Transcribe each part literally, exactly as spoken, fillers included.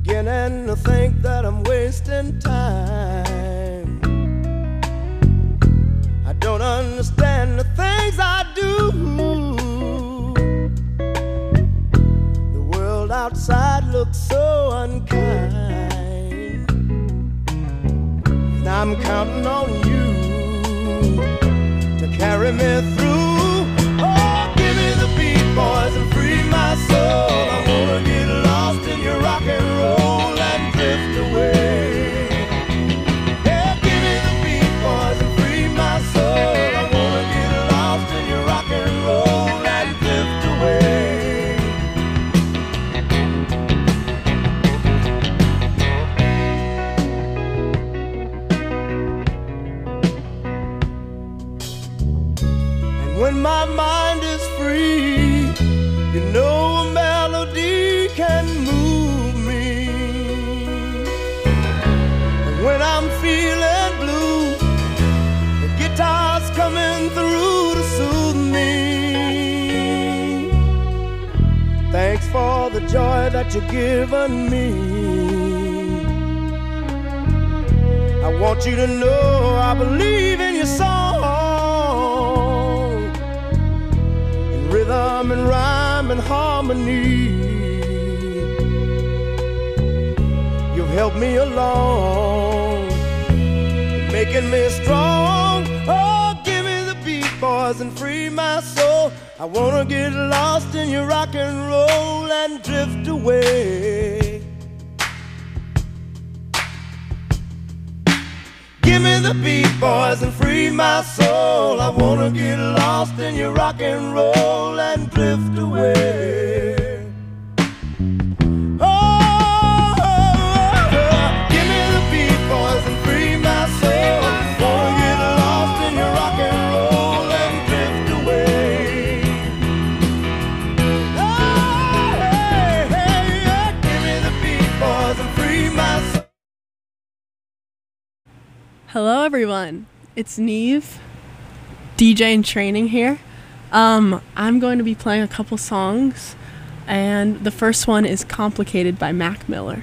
beginning to think that I'm wasting time. I don't understand the things I do. The world outside looks so unkind, and I'm counting on you to carry me through. Oh, give me the beat, boys, and free my soul. I wanna get lost in your rock and roll and drift away. Yeah, give me the beat, boys, and free my soul. I wanna get lost in your rock and roll and drift away. And when my mind is free, you know a melody can move me. And when I'm feeling blue, the guitar's coming through to soothe me. Thanks for the joy that you've given me. I want you to know I believe in your song, in rhythm and rhyme and harmony. You've helped me along, making me strong. Oh, give me the beat, boys, and free my soul. I wanna get lost in your rock and roll and drift away. Give me the beat, boys, and free my soul. I wanna get lost in your rock and roll and drift away. Oh, oh, oh, give me the beat, boys, and free my soul. Wanna get lost in your rock and roll and drift away. Oh, hey, hey, yeah. Give me the beat, boys, and free my soul. Hello everyone, it's Neve, D J in training here. Um, I'm going to be playing a couple songs, and the first one is Complicated by Mac Miller.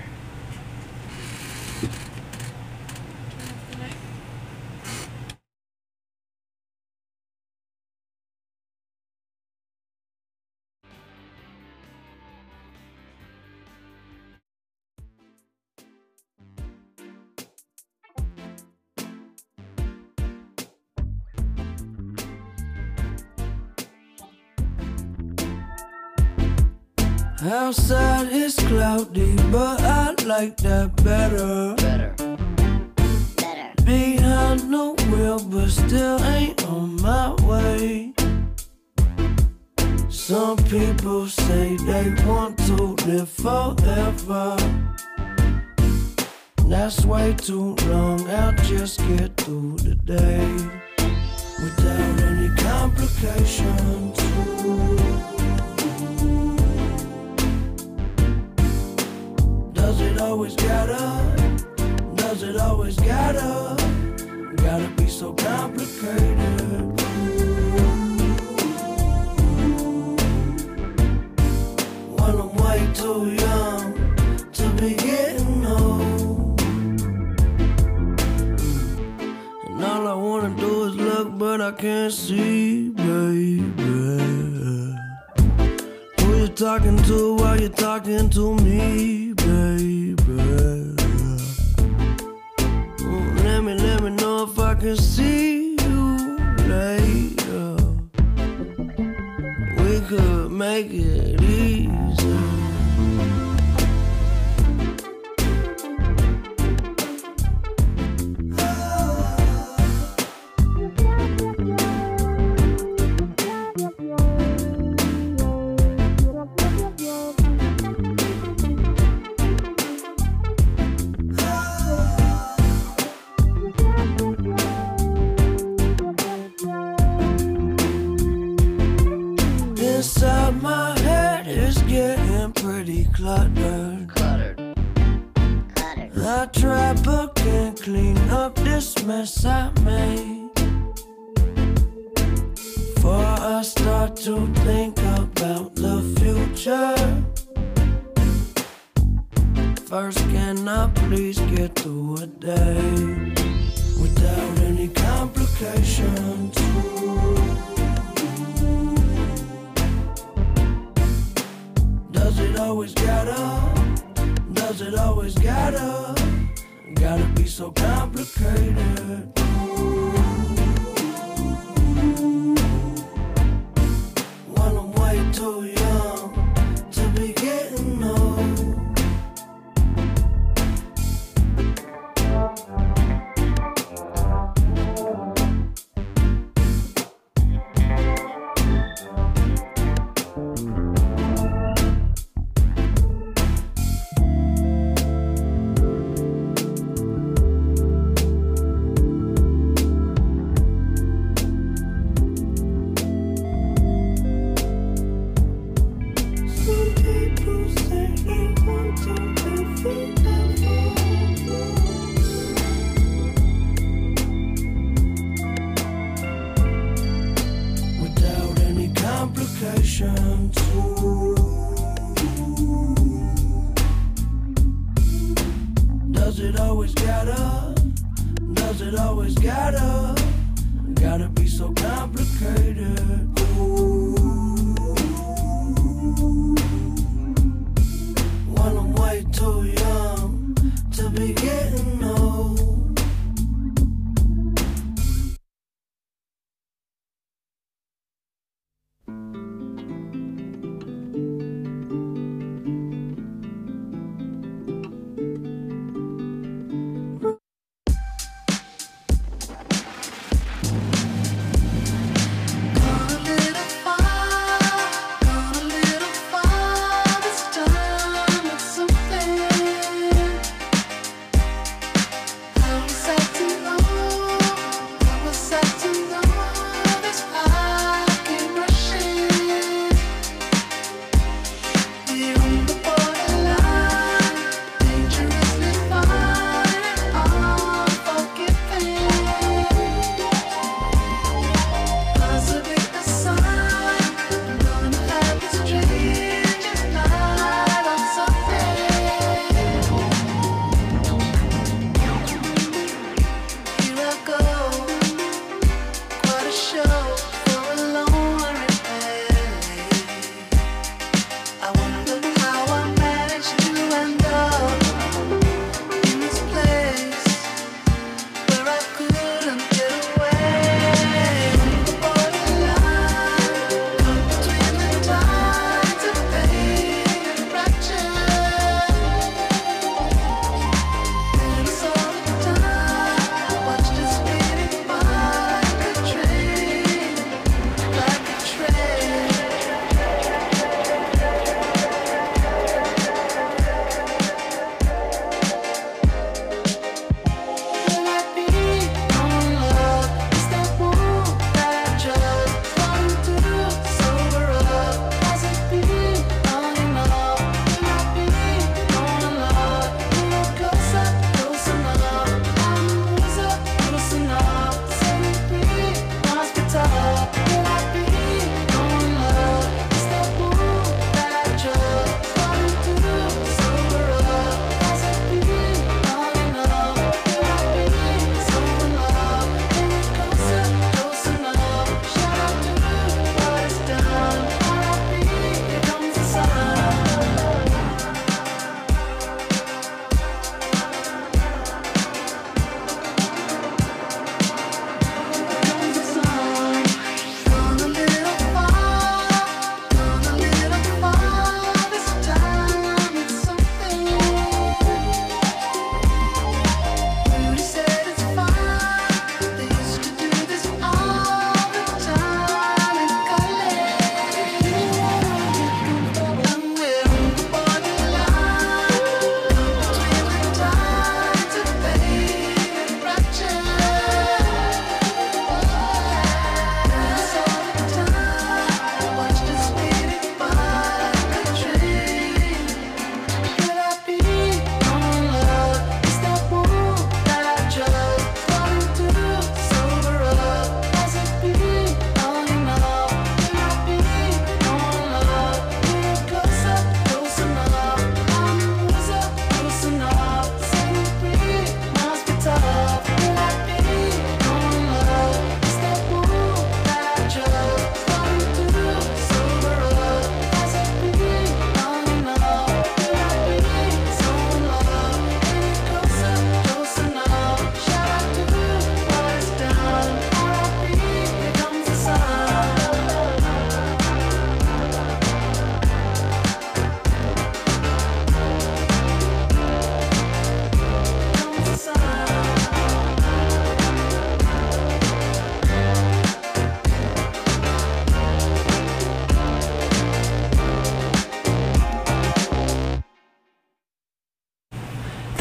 Outside it's cloudy, but I like that better. Better. Better. Behind the wheel, but still ain't on my way. Some people say they want to live forever. That's way too long, I'll just get through the day without any complications. Does it always gotta, does it always gotta, gotta be so complicated? When I'm way too young to be getting old, and all I wanna do is look, but I can't see, baby. Who you talking to while you're talking to me, baby? Mm, let me, let me know if I can see you later. We could make it easy. Inside my head is getting pretty cluttered. Cluttered. Cluttered. I try but can't clean up this mess I made. Before I start to think about the future, First, can I please get through a day without any complications? Does it always gotta, does it always gotta, gotta be so complicated? When I'm way too young to be getting old. Does it always gotta, does it always gotta, gotta be so complicated? When I'm way too young to be getting old. A little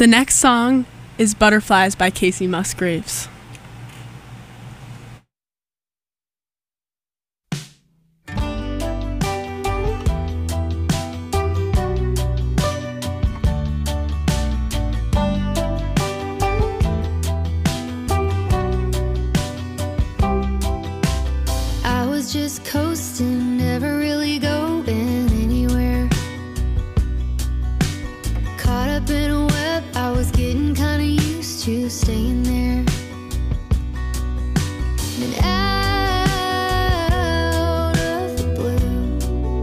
The next song is Butterflies by Casey Musgraves. I was just coasting, never really going anywhere. Caught up in a web, I was getting kinda used to staying there. And out of the blue,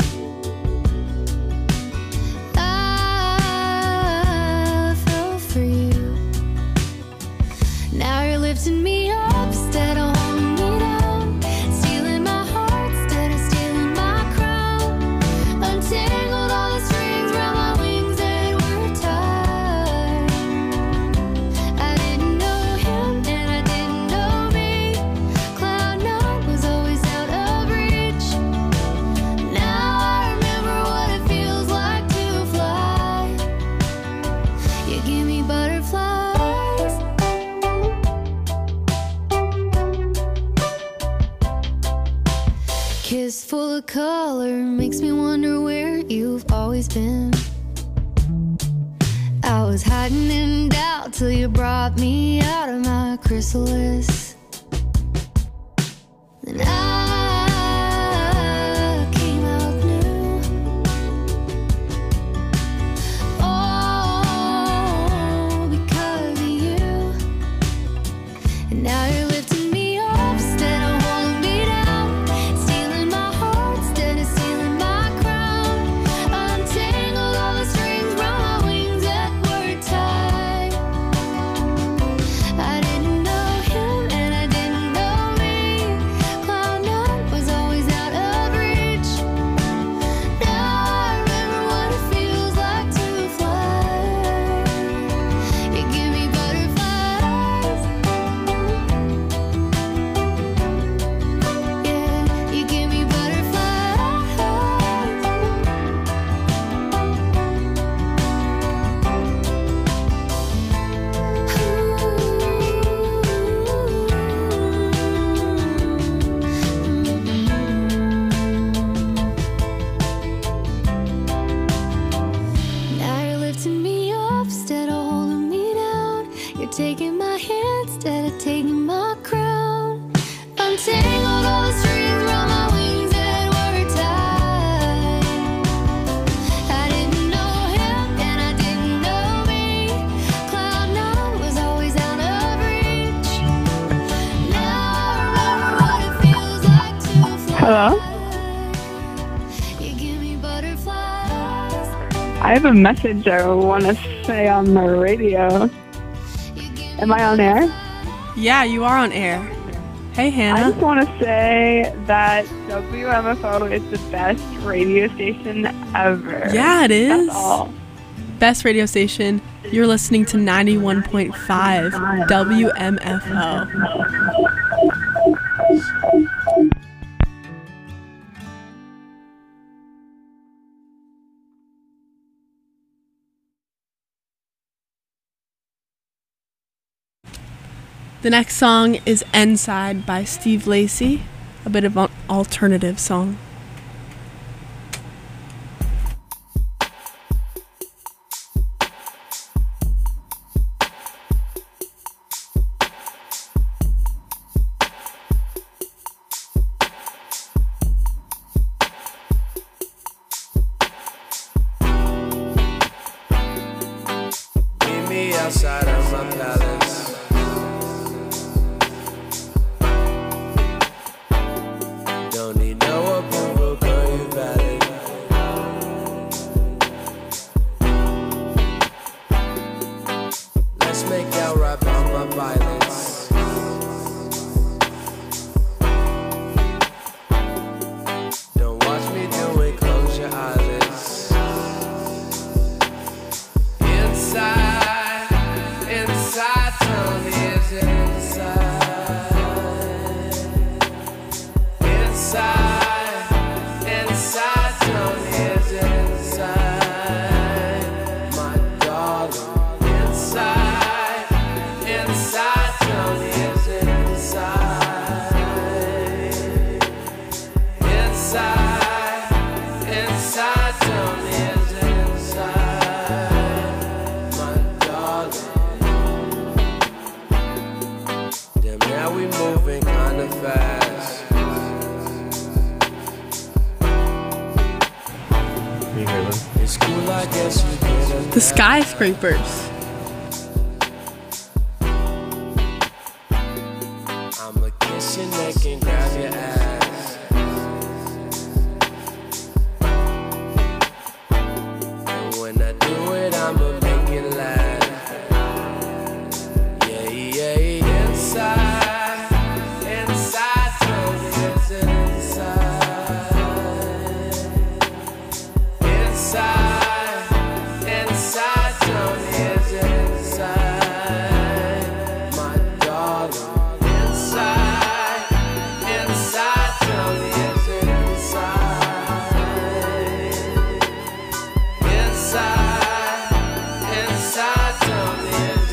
I fell for you. Now you're lifting me up instead of holding me down, stealing my heart instead of stealing my crown. Untangled all the strings around my wings that were tied. I didn't know him and I didn't know me. Cloud nine was always out of reach. Now I remember what it feels like to fly. You give me butterflies. Kiss full of color makes me wonder where you've always been. I was hiding in doubt till you brought me out of my chrysalis. Then I came out new. All because of you. And now you're lifting me up instead of holding me down, stealing my heart instead of stealing my crown. Untangled all the strings around my wings that were tied. I didn't know him and I didn't know me. Cloud nine was always out of reach. Now I remember what it feels like to fly. You give me butterflies. Yeah, you give me butterflies. Now you're lifting me up instead of holding me down. You're taking my hand instead of taking my crown. Untangled all the strings around my wings that were tied. I didn't know him and I didn't know me. Cloud nine was always out of reach. Now I remember what it feels like to fly. Hello? You give me butterflies. I have a message I want to say on the radio. You give Am I on air? Yeah, you are on air. Hey, I Hannah. just want to say that W M F O is the best radio station ever. Yeah, it is. That's all. Best radio station. You're listening to ninety-one point five W M F O. The next song is Inside by Steve Lacy, a bit of an alternative song. Meet me outside of my palace. Don't need no approval, girl, you valid. Let's make out right by my violence. Don't watch me do it, close your eyelids. Inside, inside, tell me is it inside? Inside, inside, tell me is it inside? My darling, inside. Can you hear them? It's cool, I guess you get The Skyscrapers. I'ma kiss your neck and grab your ass. And when I do it, I'ma make it laugh. Yeah, yeah, yeah. Inside, inside, tell me it's inside. Inside, inside, tell me it's inside. My darling. Inside, inside, tell me it's inside. Inside, inside, tell me it's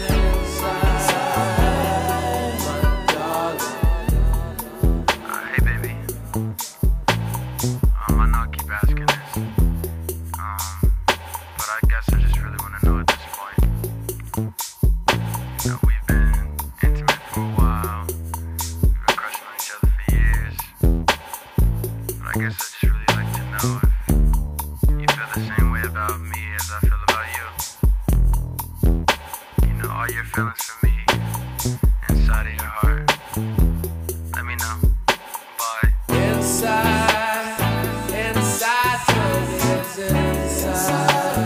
inside. My darling. Uh, hey, baby. Um, I know I keep asking this, um, but I guess I just really want to know at this point. You know, we've been intimate for a while. We've been crushing on each other for years. But I guess I just really like to know if you feel the same way about me as I feel about you. You know, all your feelings for me inside of your heart. Let me know. Bye. Inside, inside, tell me it's inside.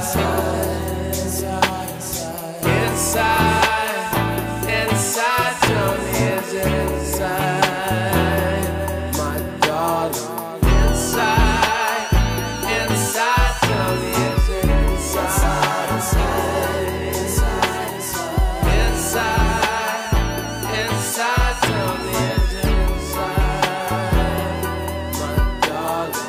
Inside, inside, tell me it's inside. My darling. Inside, inside, tell me it's inside. Inside, inside, tell me it's inside. My darling.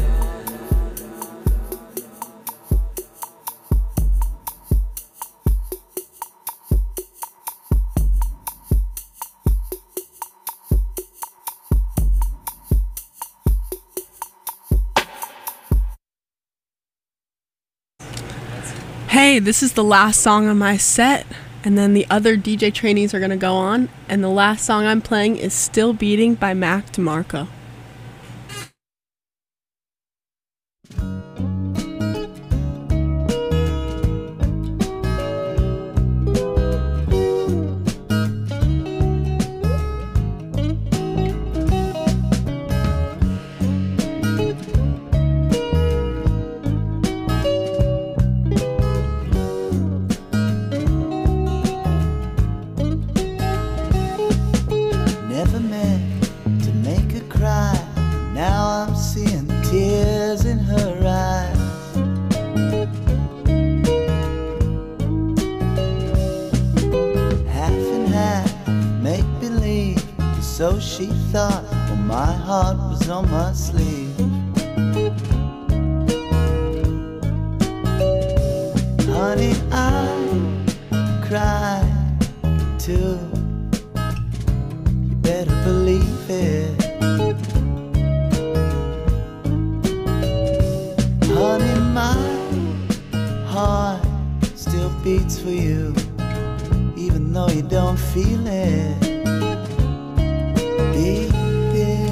Hey, this is the last song on my set, and then the other D J trainees are gonna go on, and the last song I'm playing is Still Beating by Mac DeMarco. Never meant to make her cry. Now I'm seeing tears in her eyes. Half and half, make believe. So she thought, well, my heart was on my sleeve. Honey, I cried too. Better believe it. Honey, my heart still beats for you, even though you don't feel it. Beat it.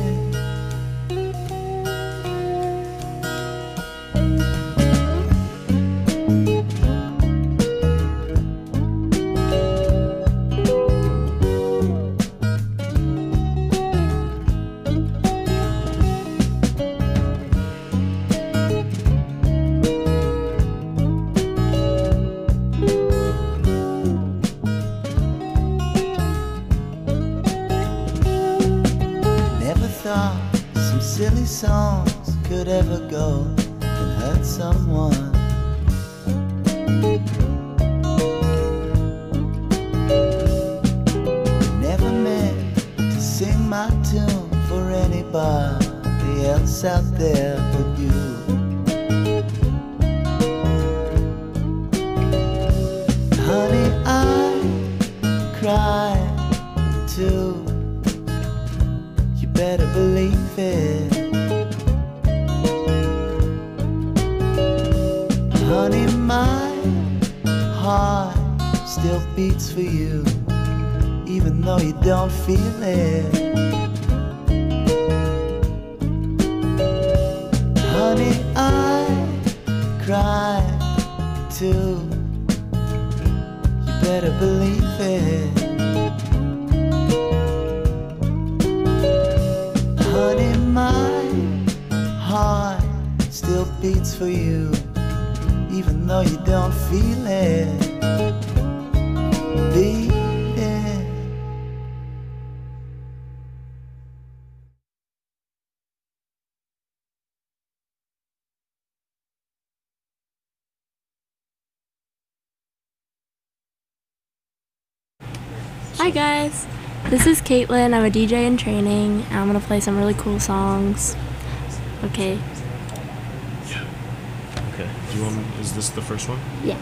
Some silly songs could ever go and hurt someone. Never meant to sing my tune for anybody else out there but you. Honey, I cried too. Better believe it. Honey, my heart still beats for you, even though you don't feel it. Honey, I cry too. You better believe it. Honey, my heart still beats for you, even though you don't feel it. Beat it. Hi guys, this is Caitlin. I'm a D J in training, and I'm gonna play some really cool songs. Okay. Okay. Do you want? Is this the first one? Yeah.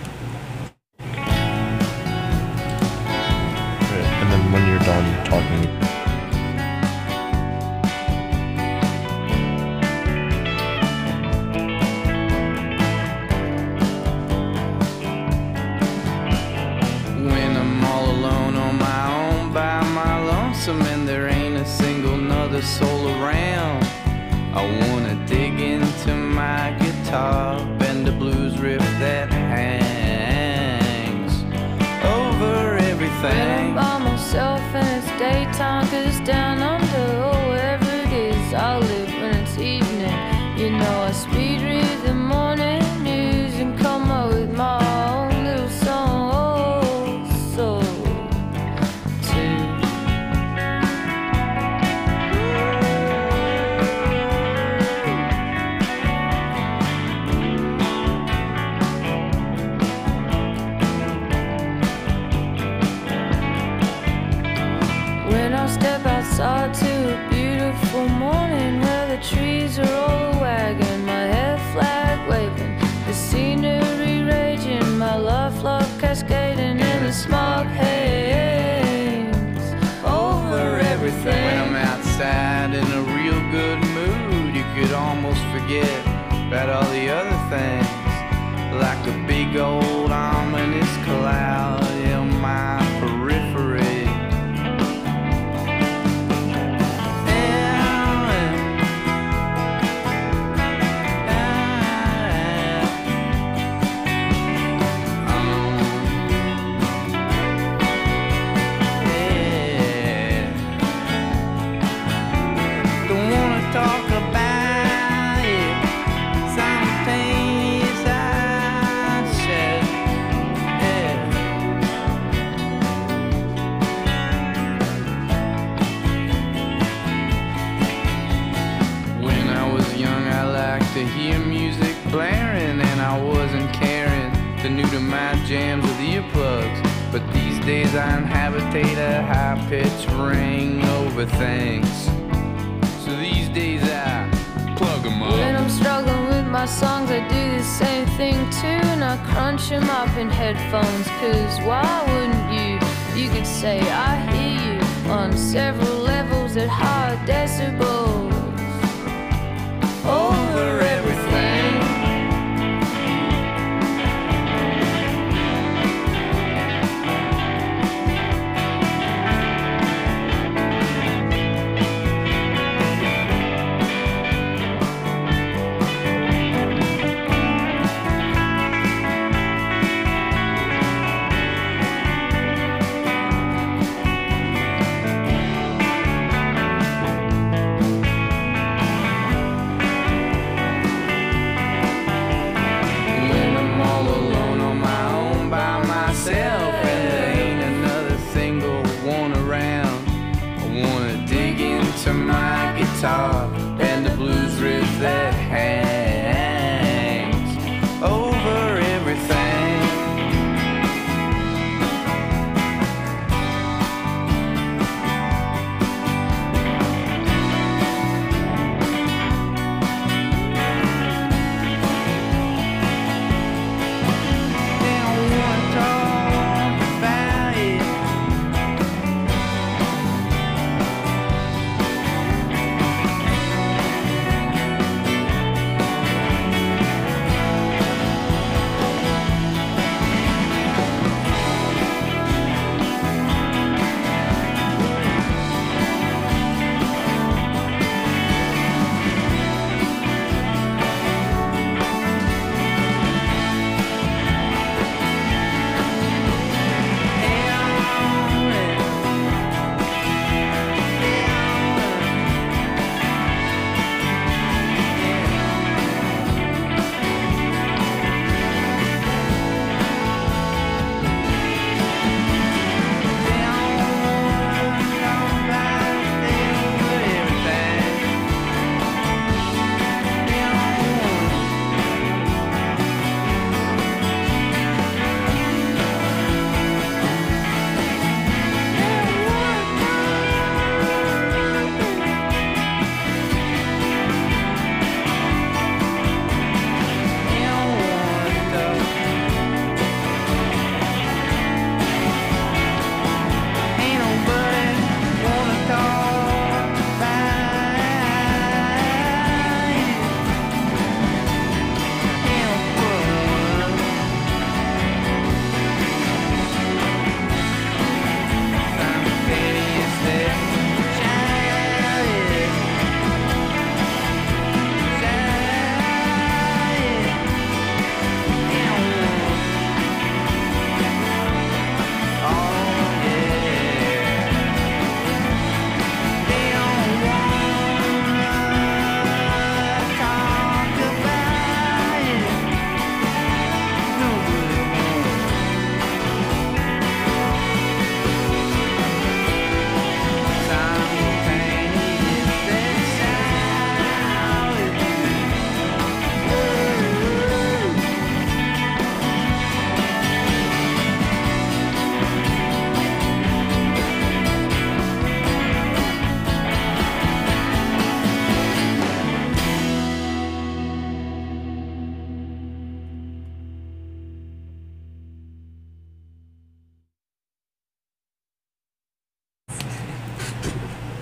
Okay. And then when you're done talking. When I'm all alone on my own by my lonesome and there ain't a single nother soul around, I wanna dig into my guitar, bend a blues riff that hangs over everything. When I'm by myself and it's daytime, cause down under, or wherever it is I live when it's evening, you know I speed read the morning news and come up with my own little song. Oh, so too. When I step outside to a beautiful morning where the trees are all wagging, my head flag waving, the scenery raging, my love love cascading in the smog haze over everything. When I'm outside in a real good mood, you could almost forget about all the other things, like a big old ominous cloud in my periphery. Talk about it, some pains I shed, yeah. When I was young, I liked to hear music blaring, and I wasn't caring the new to my jams with earplugs. But these days I inhabitate a high-pitched ring over things. So these days I plug 'em up. When I'm struggling with my songs, I do the same thing too, and I crunch 'em up in headphones, cause why wouldn't you? You could say I hear you on several levels at high decibels over everything.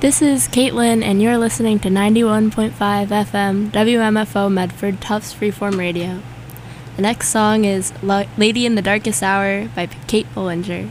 This is Caitlin, and you're listening to ninety-one point five F M W M F O Medford Tufts Freeform Radio. The next song is La- Lady in the Darkest Hour by Kate Bollinger.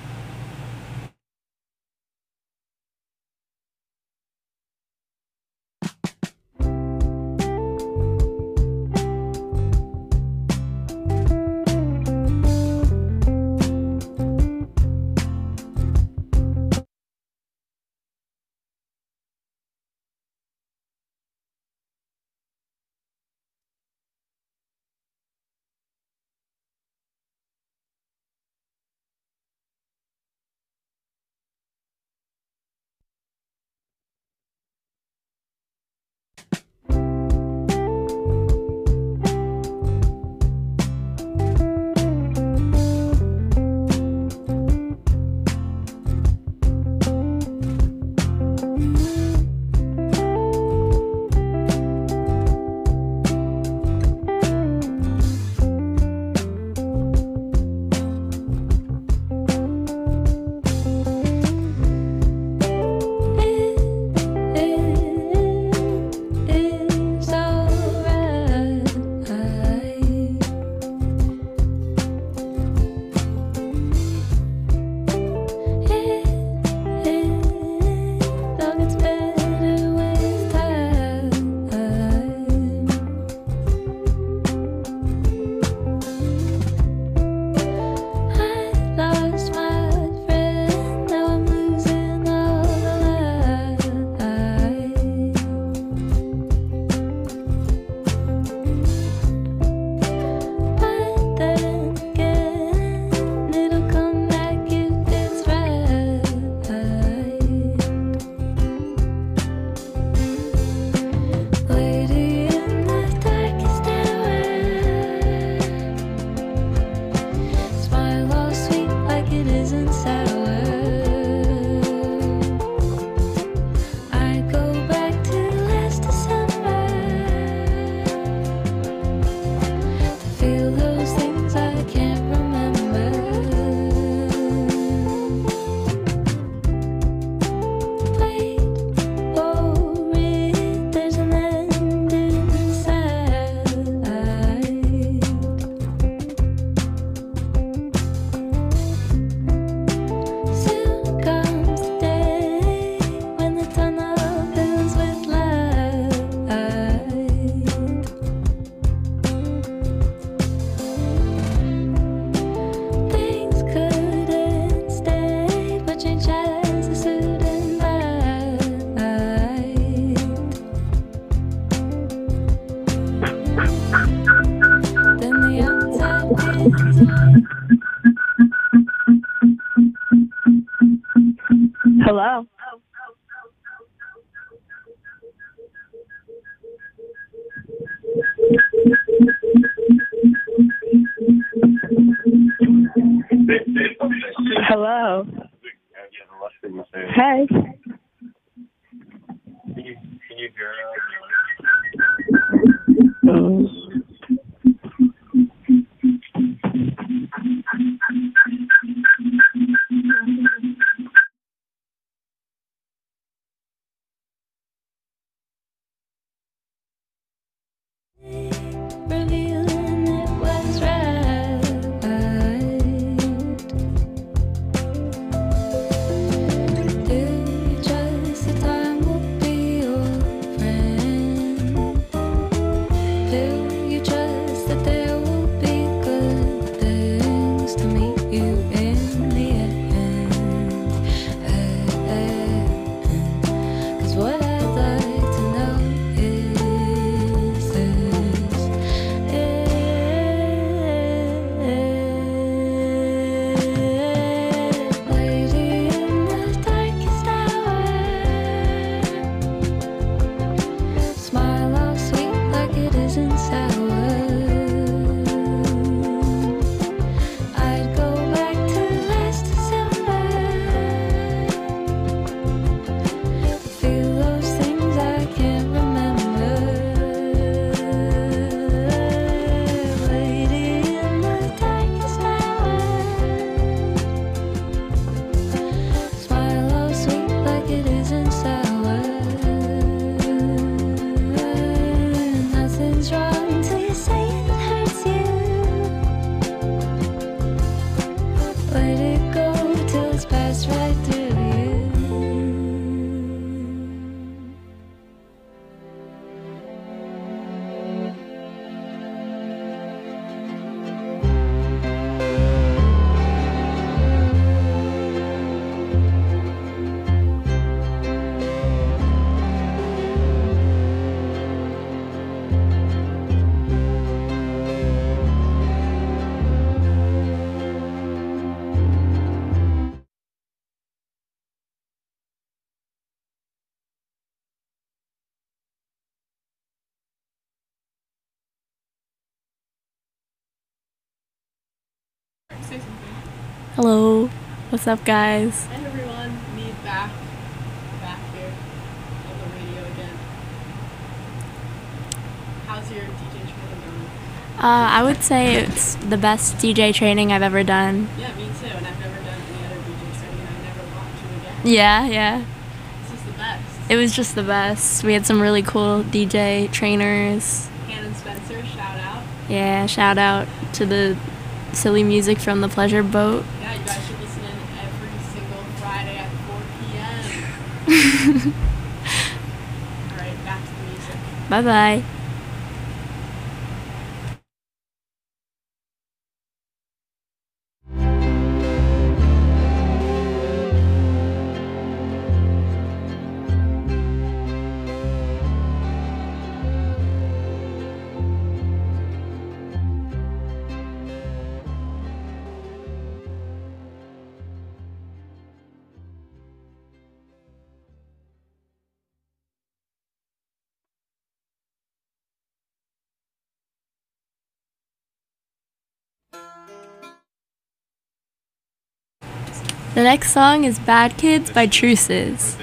Hello. Hello. Hey. Can you, can you hear Um, Revealing it was right. say something? Hello. What's up, guys? Hi everyone. Me back, back here on the radio again. How's your D J training going? Uh, I would say it's the best D J training I've ever done. Yeah, me too. And I've never done any other D J training. I never want to again. Yeah, yeah. This is the best. It was just the best. We had some really cool D J trainers. Hannah and Spencer, shout out. Yeah, shout out to the silly music from the Pleasure Boat. Yeah, you guys should listen in every single Friday at four p.m. Alright, back to the music. Bye-bye. The next song is Bad Kids by Truces.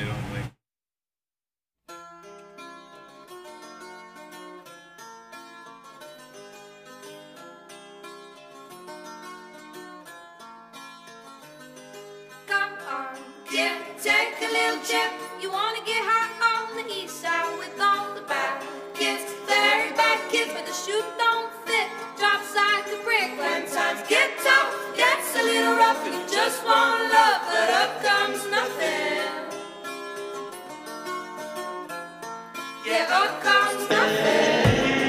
Come on, kid, take a little trip. You wanna get high on the east side with all the bad kids, very bad kids, but the shoe don't fit. Drops like a brick when times get tough. Gets a little rough and you just want love, but up comes nothing. Yeah, up comes nothing.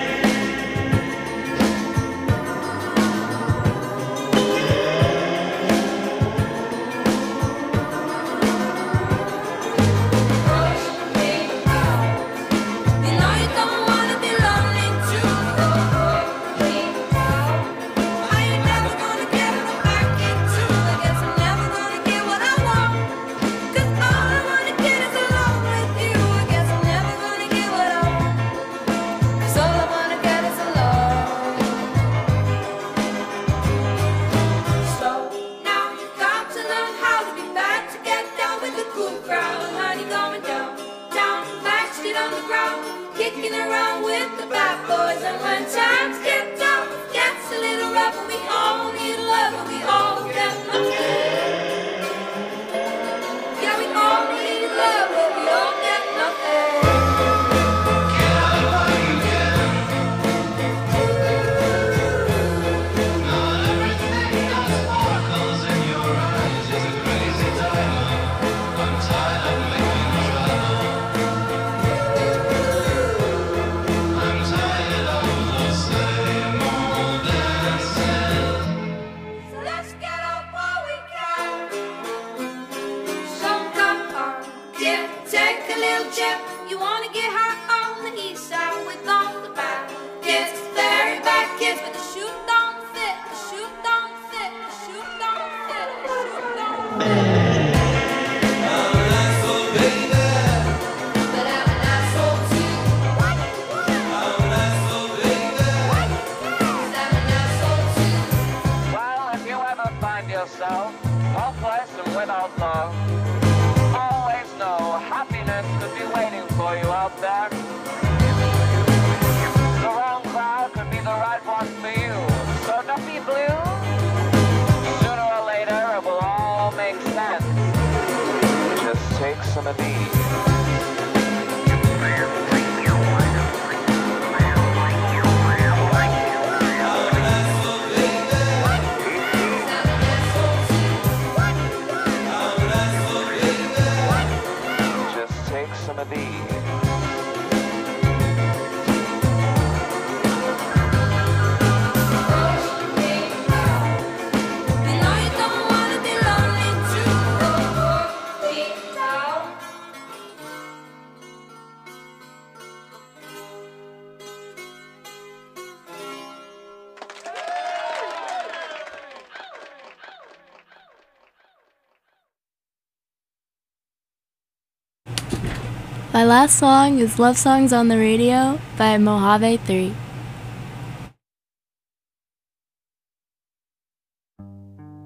Kicking around with the bad boys, and when times get tough, gets a little rough, and we all need love, and we all get nothing. Yeah, we all need love, but we all get nothing. Get out while you can. Not everything that sparkles in your eyes is a crazy diamond. I'm tired of making trouble. You wanna get high on the east side with all the bad kids, very bad kids, but the shoe don't fit, the shoe don't fit, the shoe don't fit, the shoe don't fit. I'm an asshole, baby, but I'm an asshole too. I'm an asshole, baby, 'cause I'm an asshole too. Well, if you ever find yourself hopeless and without love, always know happiness could be waiting for you out there. The wrong crowd could be the right one for you, so don't be blue. Sooner or later it will all make sense. Just take some of these. Some of these. My last song is Love Songs on the Radio by Mojave three.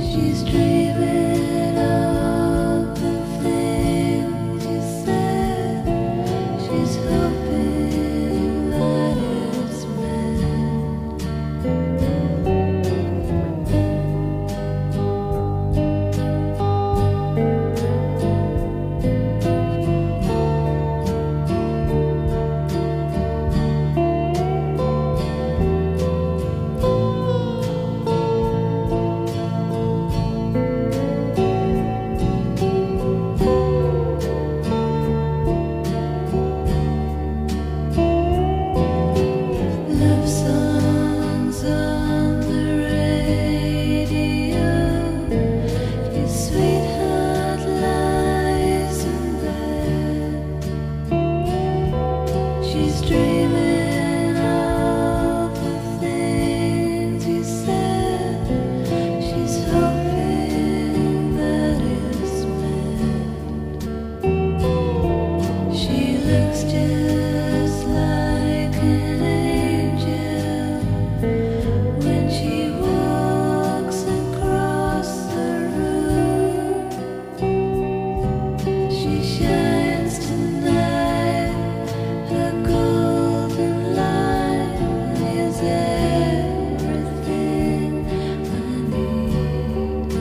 She's dreaming of the things you said. She's hoping that it's meant. Love songs on the radio. Your sweetheart lies in bed. She's dreaming of the things you said. She's hoping that it's meant. She looks just like an angel when she walks across the room. She shines tonight. Her golden light is everything I need.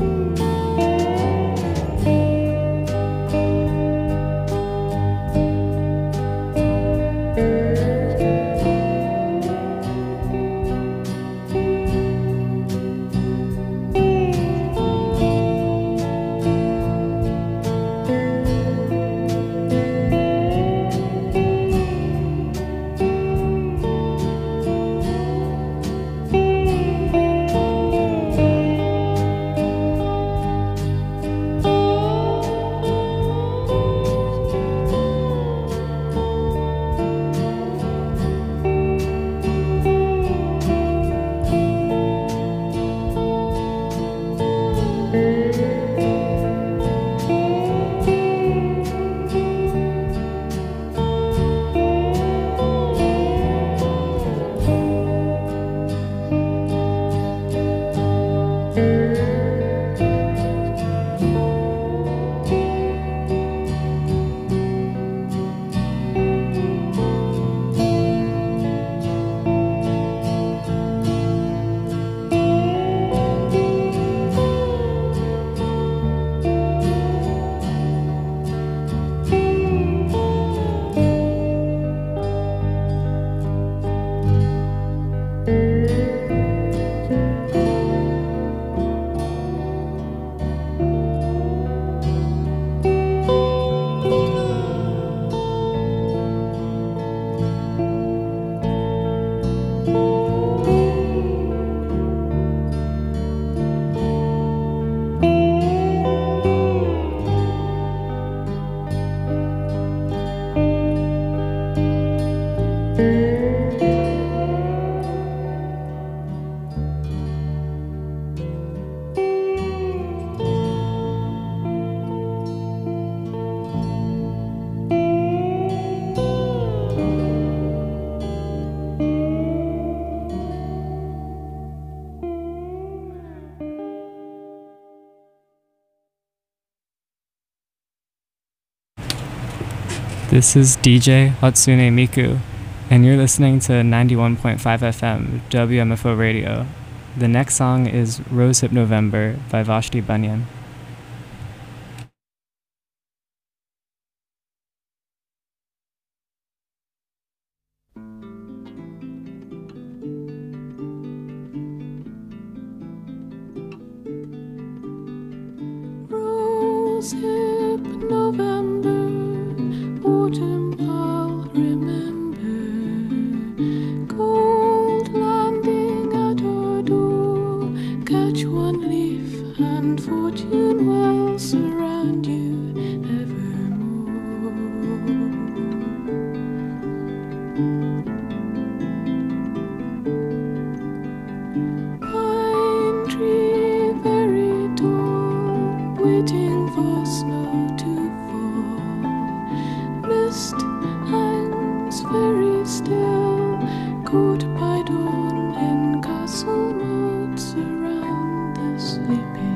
This is D J Hatsune Miku, and you're listening to ninety-one point five F M W M F O Radio. The next song is Rosehip November by Vashti Bunyan. Rosehip November, autumn I'll remember. Cold landing at our door, catch one leaf and fortune will surround you evermore. Pine tree very tall, waiting for snow to fall. Mist hangs very still, caught by dawn in castle moats around the sleeping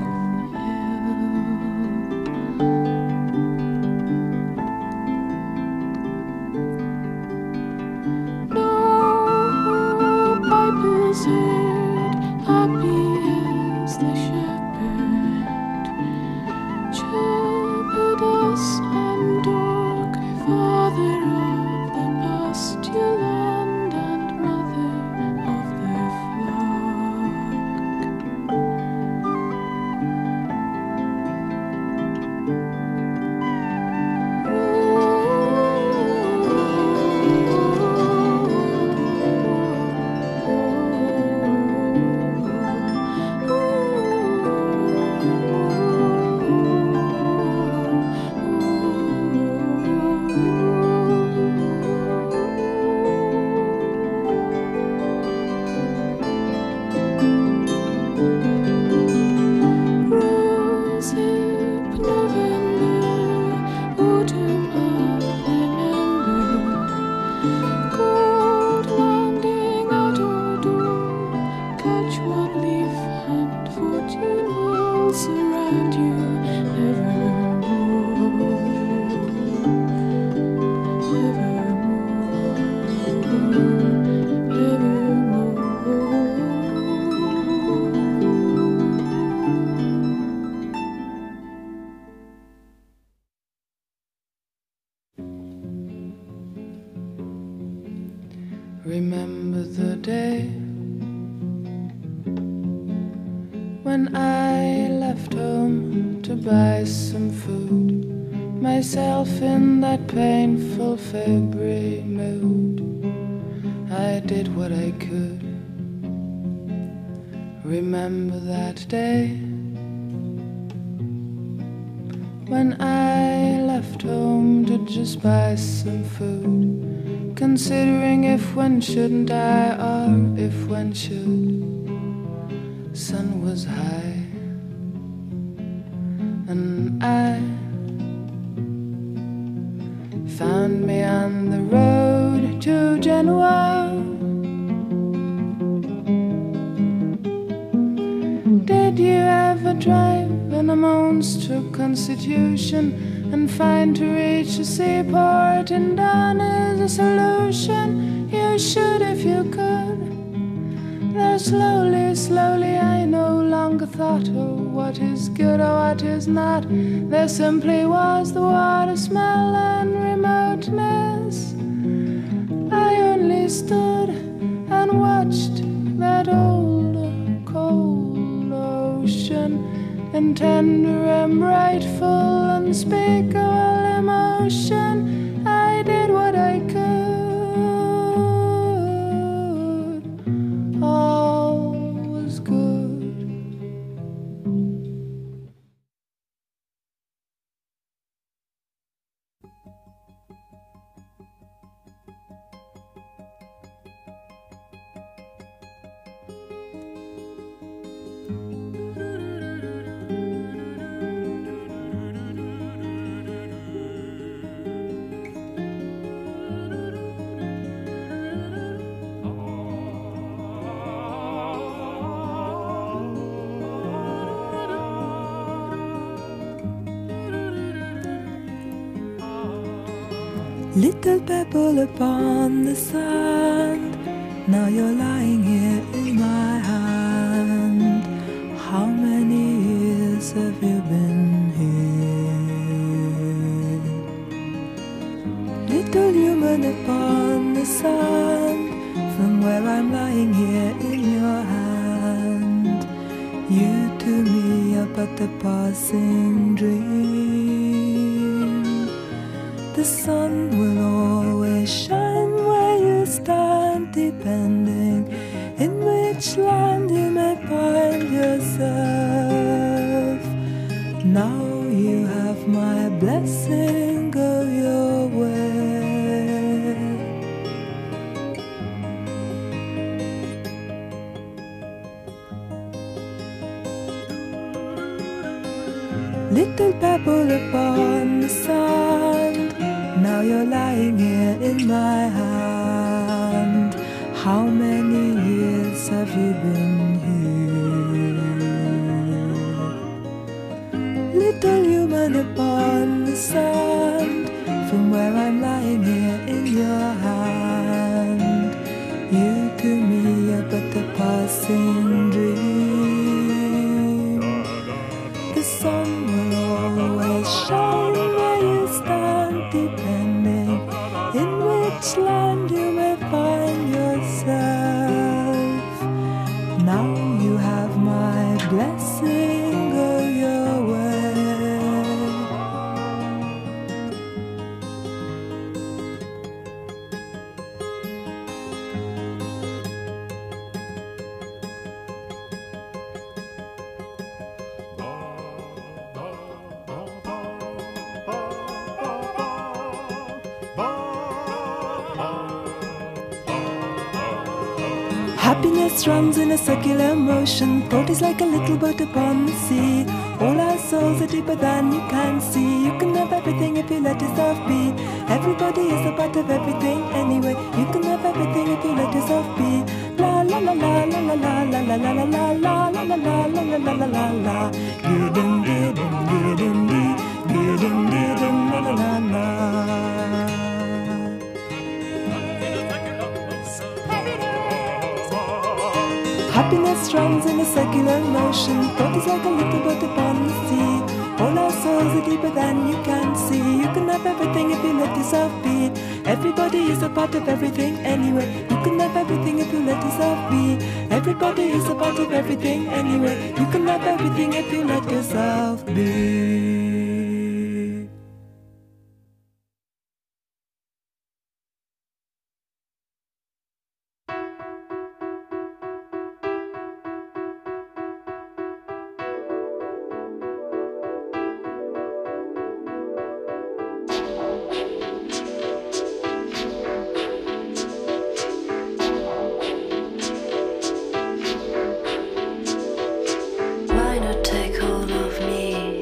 else around you Remember the day when I left home to buy some food, myself in that painful February mood. I did what I could. Remember that day when I left home to just buy some food, considering if when shouldn't I, or if when should. Sun was high, and I found me on the road to Genoa. Did you ever drive in a monster constitution and find to reach a seaport in dawn is a solution? You should if you could. Though slowly, slowly I no longer thought, oh, what is good or what is not. There simply was the water smell and remoteness. I only stood and watched that old, cold ocean in tender and brightful unspeakable emotion. I did what I could. All was good. Little pebble upon the sand, now you're lying here in my hand. How many years have you been here? Little human upon the sand, from where I'm lying here in your hand. You to me are but a passing dream. The sun will always shine where you stand, depending in which land you may find yourself. Now you have my blessing, go your way. Little pebble upon the sand, now you're lying here in my hand. How many years have you been here? Little human upon the sand, from where I'm lying here in your hand. You to me are but a passing dream. The sun will always shine where you stand, depending in which land you may find yourself. Now you have my blessing, go your way. Happiness runs in a circular motion. Thought is like a little boat upon the sea. All our souls are deeper than you can see. You can have everything if you let yourself be. Everybody is a part of everything anyway. You can have everything if you let yourself be. La la la la la la la la la la la la la la la la la la la la. Gidin gidin gidin gidin gidin gidin la la la la. Happiness runs in a circular motion. Thought is like a little boat upon the sea. All our souls are deeper than you can see. You can have everything if you let yourself be. Everybody is a part of everything anyway. You can have everything if you let yourself be. Everybody is a part of everything anyway. You can have everything if you let yourself be. Why not take hold of me?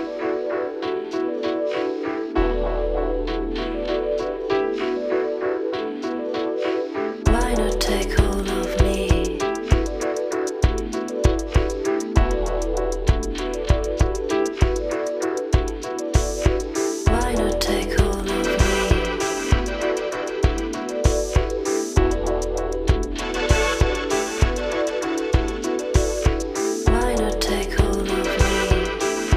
Why not take hold of me? Why not take hold of me? Why not take hold of me?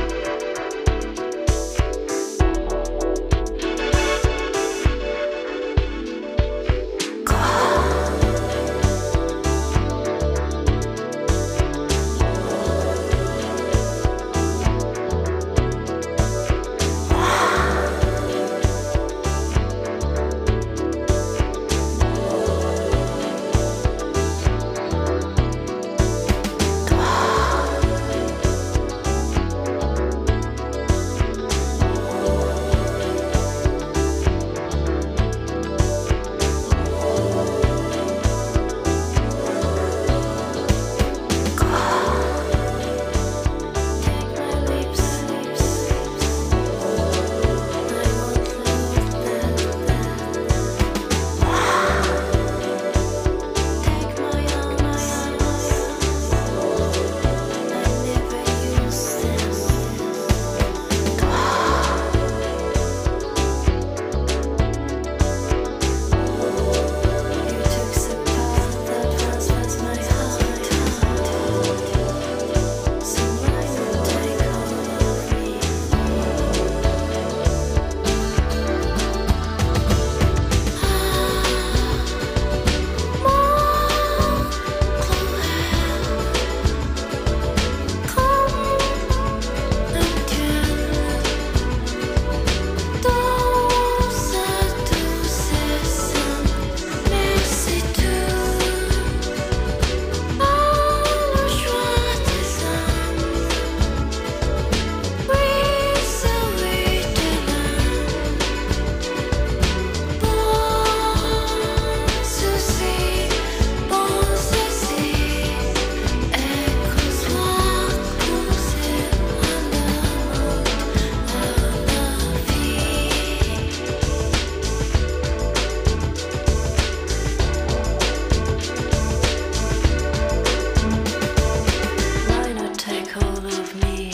Why not take hold of me?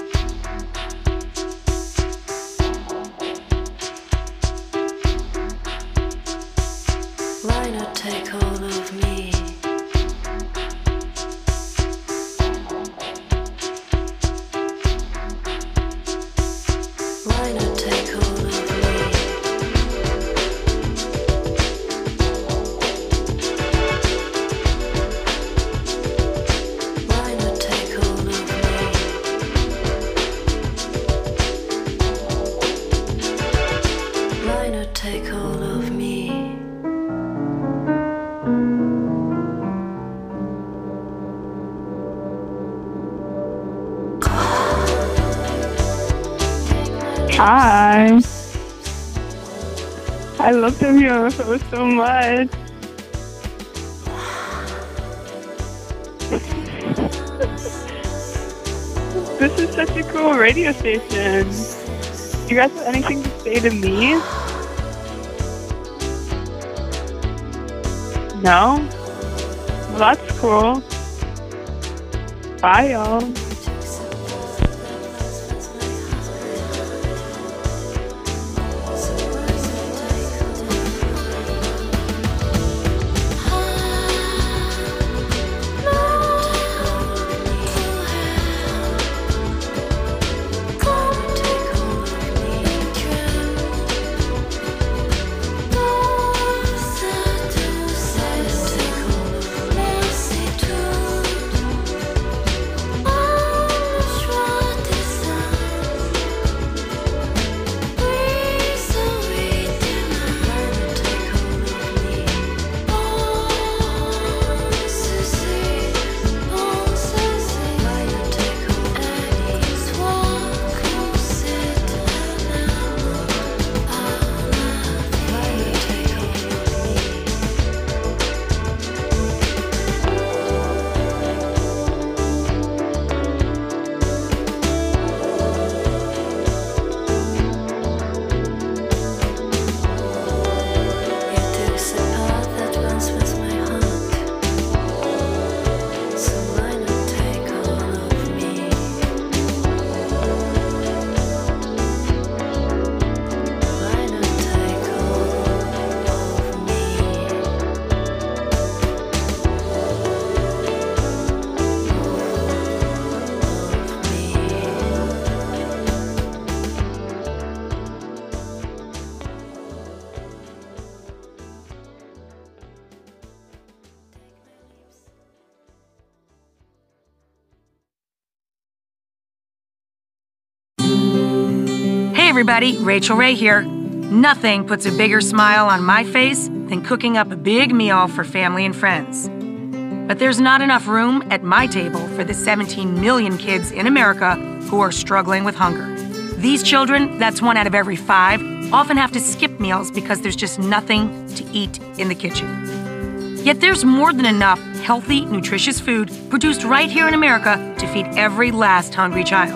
Why not take hold of me? Why not take hold of me? Why not take hold of me? Why not take hold of me? Hi. I love W M F O so much. This is such a cool radio station. You guys have anything to say to me? No? Well, that's cool. Bye, y'all. Hey everybody, Rachel Ray here. Nothing puts a bigger smile on my face than cooking up a big meal for family and friends. But there's not enough room at my table for the seventeen million kids in America who are struggling with hunger. These children, that's one out of every five, often have to skip meals because there's just nothing to eat in the kitchen. Yet there's more than enough healthy, nutritious food produced right here in America to feed every last hungry child.